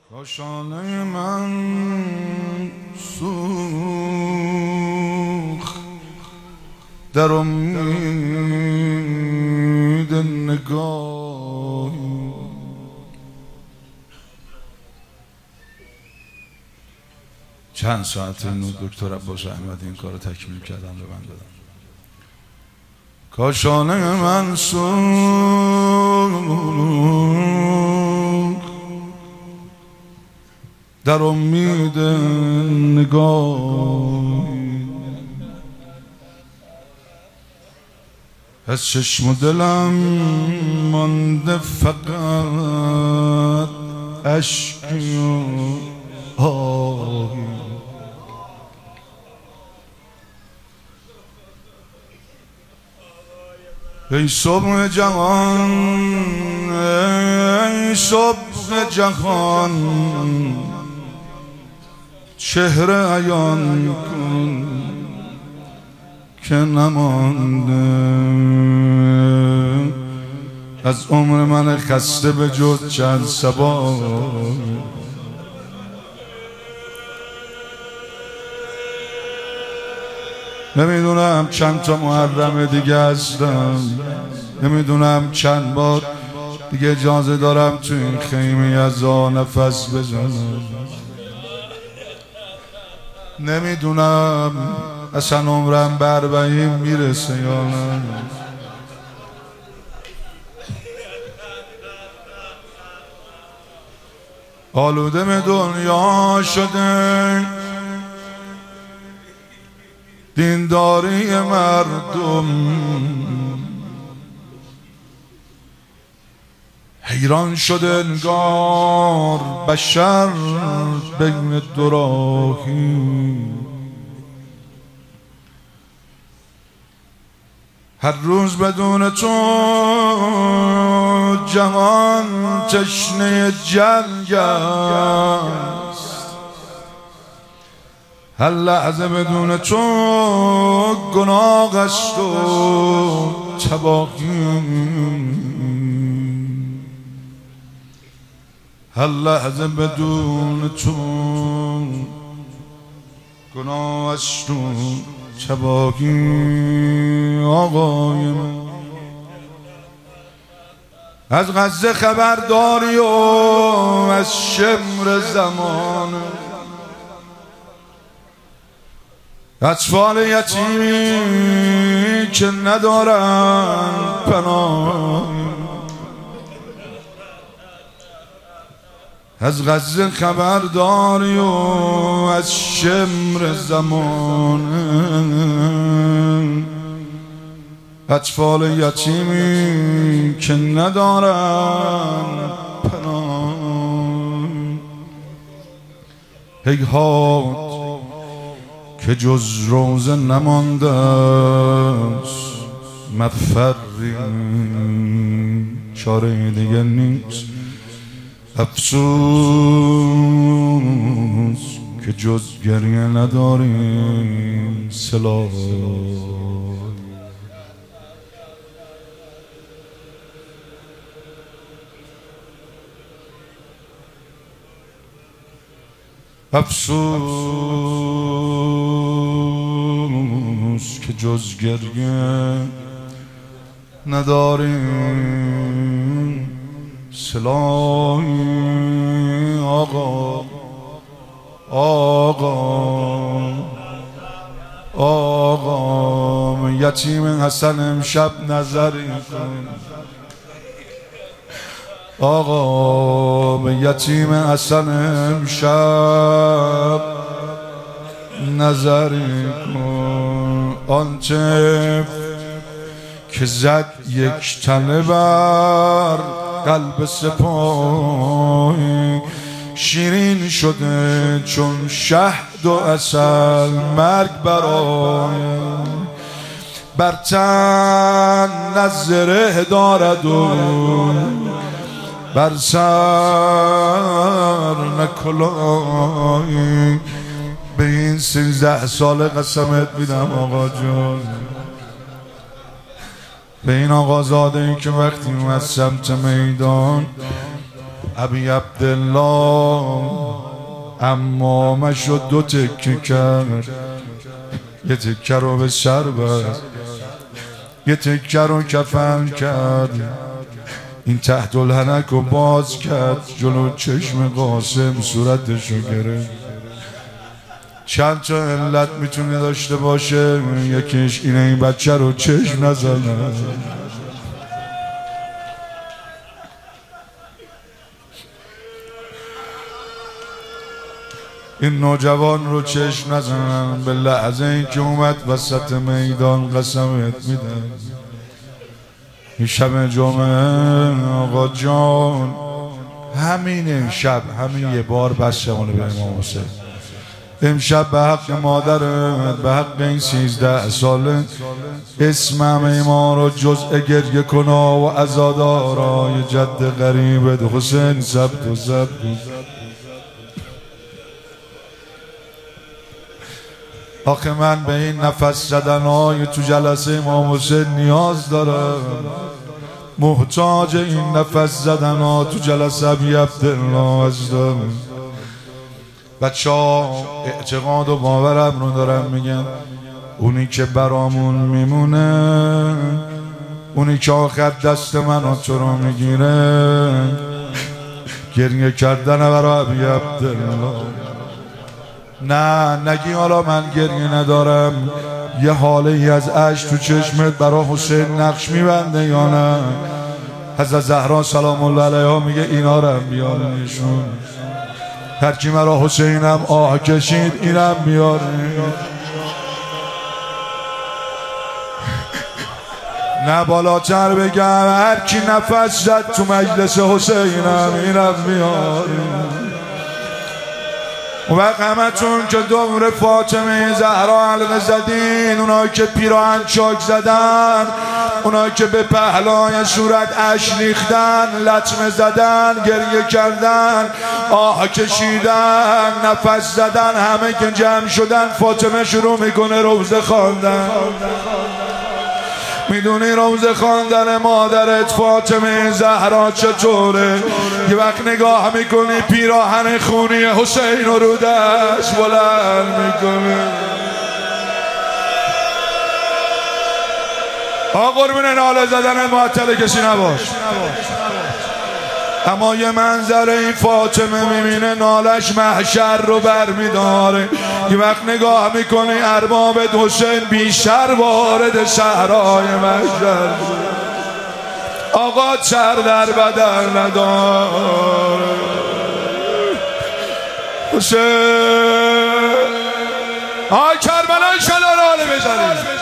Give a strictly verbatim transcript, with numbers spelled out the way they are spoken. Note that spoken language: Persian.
کاشانه من سوخت در امید نگاهی. چند ساعت اینو دکتر عباس احمدی این کار رو تکمیل کردن به من دادن. کاشانه من سوخت در امید نگاهی، از چشم و دلم مانده فقط اشکی و آهی. ای صبح جهان، ای صبح جهان، چهره عیان کن که نمانده از عمر من خسته به جز چند صبا. نمیدونم چند تا محرم دیگه هستم، نمیدونم چند بار دیگه اجازه دارم تو این خیمه یزا نفس بزنم، نمیدونم اصلا عمرم به اربعین میرسه یا نه. آلوده به دنیا شده دینداری مردم، حیران شده انگار بشر بین دو راهی. هر روز بدون تو جهان تشنه جنگ است، هر لحظه بدون تو گناه است و تباهی. هر لحظه بدون تو گناه است و تباهی. آقای من از غزه خبر داری و از شمر زمان، اطفال یتیمی که ندارن پناه. از غزه خبر داری و از شمر زمان، اطفال یتیمی که ندارن پناه. هیهات که جز روزه نمانده است، مفری چاره دیگه نیست. افسوس که جز گریه نداریم سلاح. افسوس که جز گریه نداریم سلاحی. آقا آقا آقا یتیم حسن امشب نظری کن. آقا به یتیم حسن امشب نظری کن. آنچه که زد یک تنه بر قلب سپاهی، شیرین شده چون شهد و عسل مرگ برای. بر تن نظره دارد و بر سر نکلاهی. به این سیزده سال قسمت میدم آقا جان، به این آقازاده ای که وقتی اومد سمت میدان ابی عبدالله امامشو دو تکه کرد، یه تکه رو به سر بست، یه تکه رو کفن کرد، این تحت الحنک رو باز کرد، جلو چشم قاسم صورتشو گرفت. چند تا علت میتونه داشته باشه، یکیش اینه این بچه رو چشم نزنه، این نوجوان رو چشم نزنن. به لحظه این که اومد وسط میدان قسمت میدن این شب جمعه آقا جان، همین امشب، همین یه بار بس شمانه به امام حسین. امشب به حق مادرت، به حق این سیزده ساله اسم همه ما رو جزء گریه کنا و عزادارای جد غریبت حسین ثبت و ثبت. آخه من به این نفس زدنهای تو جلسه امام حسین نیاز دارم، محتاج این نفس زدنها تو جلسه ابی عبدالله هستم. بچه ها اعتقاد و باورم رو دارم میگن، اونی که برامون میمونه، اونی که آخر دست من و تو رو میگیره، گریه کردن برای ابی عبدالله. نه نگی حالا من گریه ندارم، یه حاله ای از اشک تو چشمت برای حسین نقش میبنده یا نه؟ حضرت زهرا سلام الله علیها میگه اینا رو هم بیارنشون، هر کی مرا حسینم آه کشید اینم بیاره. نه بالاتر بگم، هر کی نفس زد تو مجلس حسینم اینم بیاره. و همتون که دور فاطمه زهرا حلقه زدین، اونایی که پیراهن چاک زدن، اونایی که به پهلای صورت اشک ریختن، لطمه زدن، گریه کردن، آه کشیدن، نفس زدن، همه که جمع شدن، فاطمه شروع میکنه روزه خواندن. میدونی روزه خواندن مادرت فاطمه زهرا چطوره؟ یه وقت نگاه میکنی پیراهن خونی حسین رو دست بلند میکنه. آقا قربون ناله زدن معطل کسی نباش. اما یه منظره این فاطمه میبینه نالش محشر رو بر میداره. یه وقت نگاه میکنه ارباب حسین بیشتر وارد صحرای محشر، آقا چر در بدر نداره. حسین آی کربلای شلال حاله بزنید.